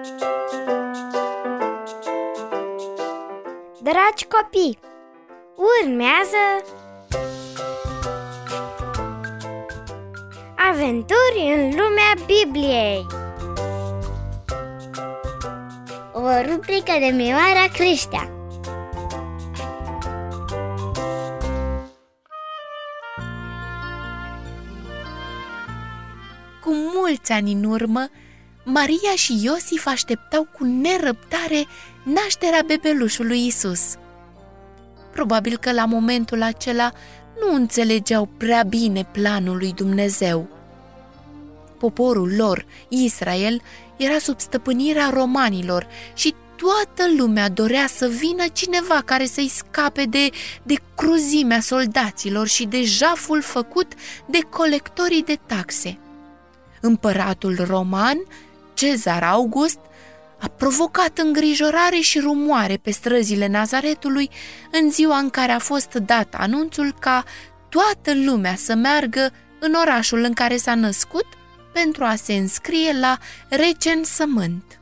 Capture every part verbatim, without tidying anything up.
Dragi copii, urmează Aventuri în lumea Bibliei, o rubrică de Mioara Creștea. Cu mulți ani în urmă, Maria și Iosif așteptau cu nerăbdare nașterea bebelușului Isus. Probabil că la momentul acela nu înțelegeau prea bine planul lui Dumnezeu. Poporul lor, Israel, era sub stăpânirea romanilor și toată lumea dorea să vină cineva care să-i scape de, de cruzimea soldaților și de jaful făcut de colectorii de taxe. Împăratul roman, Cezar August, a provocat îngrijorare și rumoare pe străzile Nazaretului în ziua în care a fost dat anunțul ca toată lumea să meargă în orașul în care s-a născut pentru a se înscrie la recensământ.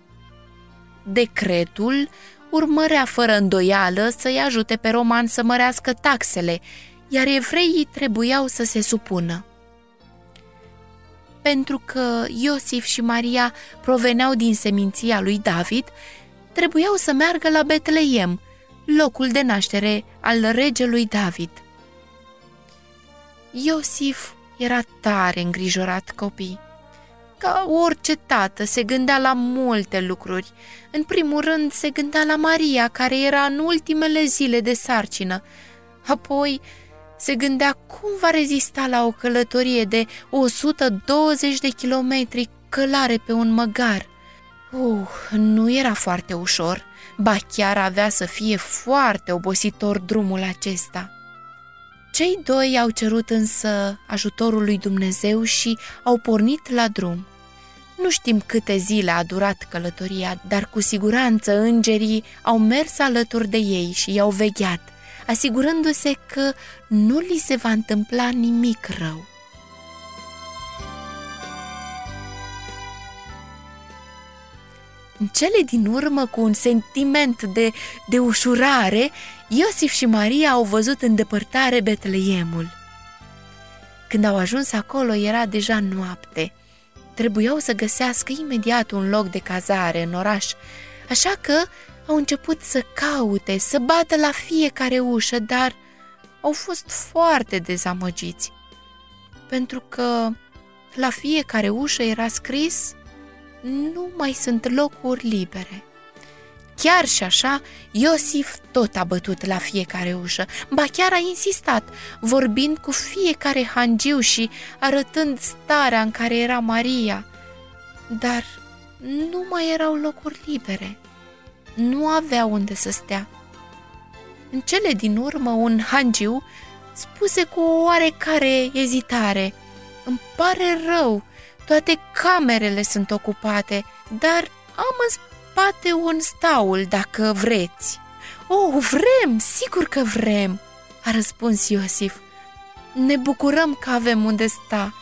Decretul urmărea fără îndoială să-i ajute pe romani să mărească taxele, iar evreii trebuiau să se supună. Pentru că Iosif și Maria proveneau din seminția lui David, trebuiau să meargă la Betleem, locul de naștere al regelui David. Iosif era tare îngrijorat copii. Ca orice tată se gândea la multe lucruri. În primul rând se gândea la Maria, care era în ultimele zile de sarcină. Apoi se gândea cum va rezista la o călătorie de o sută douăzeci de kilometri călare pe un măgar. Uh, nu era foarte ușor, ba chiar avea să fie foarte obositor drumul acesta. Cei doi au cerut însă ajutorul lui Dumnezeu și au pornit la drum. Nu știm câte zile a durat călătoria, dar cu siguranță îngerii au mers alături de ei și i-au vegheat, asigurându-se că nu li se va întâmpla nimic rău. În cele din urmă, cu un sentiment de, de ușurare, Iosif și Maria au văzut în depărtare Betleemul. Când au ajuns acolo, era deja noapte. Trebuiau să găsească imediat un loc de cazare în oraș, așa că au început să caute, să bată la fiecare ușă, dar au fost foarte dezamăgiți, pentru că la fiecare ușă era scris: nu mai sunt locuri libere. Chiar și așa, Iosif tot a bătut la fiecare ușă, ba chiar a insistat, vorbind cu fiecare hangiu și arătând starea în care era Maria. Dar nu mai erau locuri libere. Nu avea unde să stea. În cele din urmă, un hangiu spuse cu o oarecare ezitare: îmi pare rău, toate camerele sunt ocupate, dar am în spate un staul dacă vreți. Oh, vrem, sigur că vrem, a răspuns Iosif. Ne bucurăm că avem unde sta.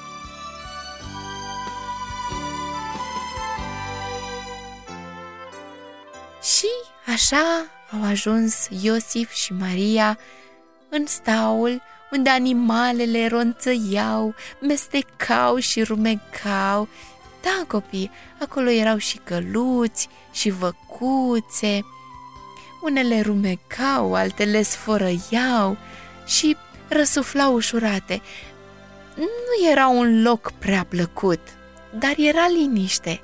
Și așa au ajuns Iosif și Maria în staul unde animalele ronțăiau, mestecau și rumecau. Da, copii, acolo erau și căluți și văcuțe. Unele rumecau, altele sfărăiau și răsuflau ușurate. Nu era un loc prea plăcut, dar era liniște.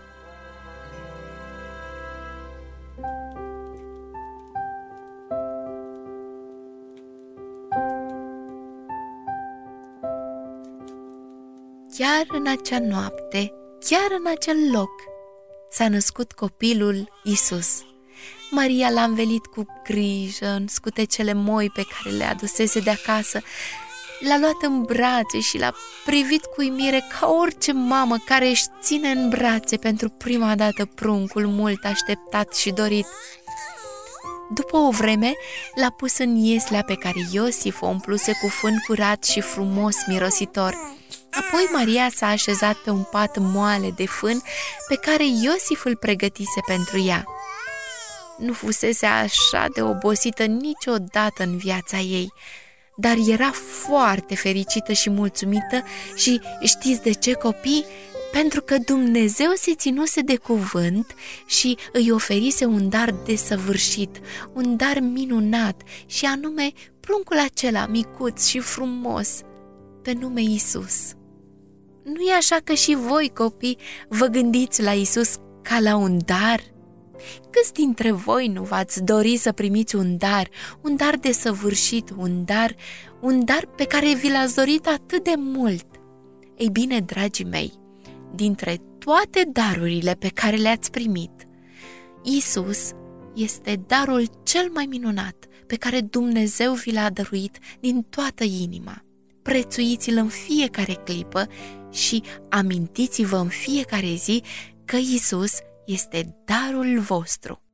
Chiar în acea noapte, chiar în acel loc, s-a născut copilul Isus. Maria l-a învelit cu grijă în scutecele moi pe care le adusese de acasă. L-a luat în brațe și l-a privit cu uimire ca orice mamă care își ține în brațe pentru prima dată pruncul mult așteptat și dorit. După o vreme, l-a pus în ieslea pe care Iosif o umpluse cu fân curat și frumos mirositor. Apoi Maria s-a așezat pe un pat moale de fân pe care Iosif îl pregătise pentru ea. Nu fusese așa de obosită niciodată în viața ei, dar era foarte fericită și mulțumită și știți de ce, copii? Pentru că Dumnezeu se ținuse de cuvânt și îi oferise un dar desăvârșit, un dar minunat, și anume pruncul acela micuț și frumos, pe nume Iisus. Nu e așa că și voi, copii, vă gândiți la Iisus ca la un dar? Câți dintre voi nu v-ați dori să primiți un dar, un dar desăvârșit, un dar, un dar pe care vi l-ați dorit atât de mult? Ei bine, dragii mei, dintre toate darurile pe care le-ați primit, Iisus este darul cel mai minunat pe care Dumnezeu vi l-a dăruit din toată inima. Prețuiți-l în fiecare clipă și amintiți-vă în fiecare zi că Iisus este darul vostru.